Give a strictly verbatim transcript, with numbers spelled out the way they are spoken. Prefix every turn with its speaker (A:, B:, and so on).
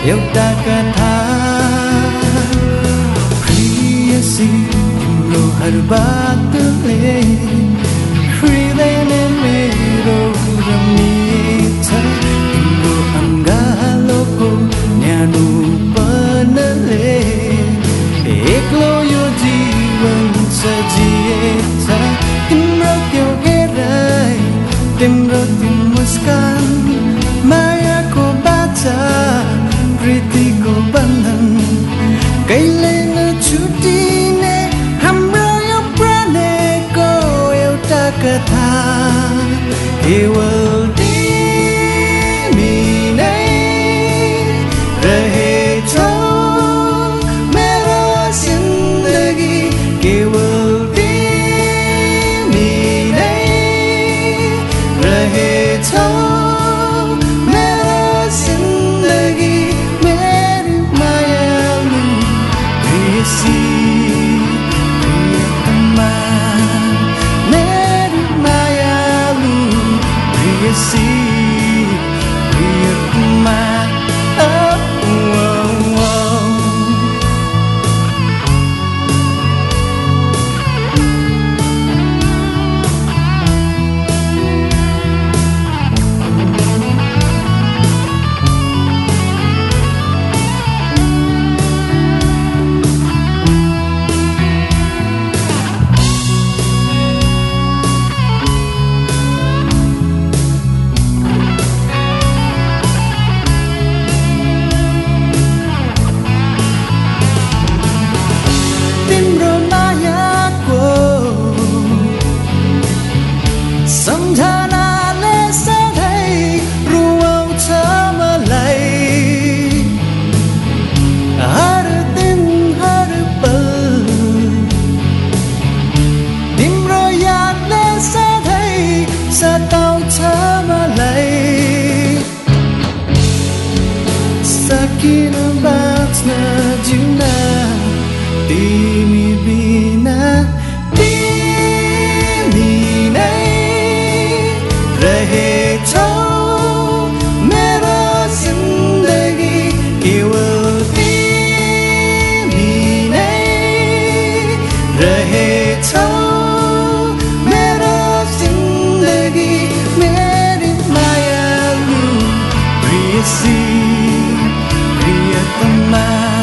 A: एउटा कथा प्रियसी तिम्रो हर बातले हृदय नै मेरो रमिएछ तिम्रो अङ्गालोको न्यानोपनले एक्लो यो जीवन सजिएछ तिम्रो त्यो हेराइ तिम्रो त्यो मुस्कान मायाको बाचा प्रीतिको बन्धन कहिले नछुटिने हाम्रो यो प्रणयको एउटा कथा केवल तिमी नै रहेछौ मेरो जिन्दगी केवल तिमी नै रहेछौ See, be my oh, oh, oh. सम्झनाले सधैँ रुवाउँछ मलाई हर दिन हर पल तिम्रो यादले सधैँ सताउँछ मलाई सकिन बाँच्न जिउन तिमी बिना रहेछौ मेरो जिन्दगी केवल तिमी नै रहेछौ मेरो जिन्दगी मेरी मायालु प्रियसी प्रियतमा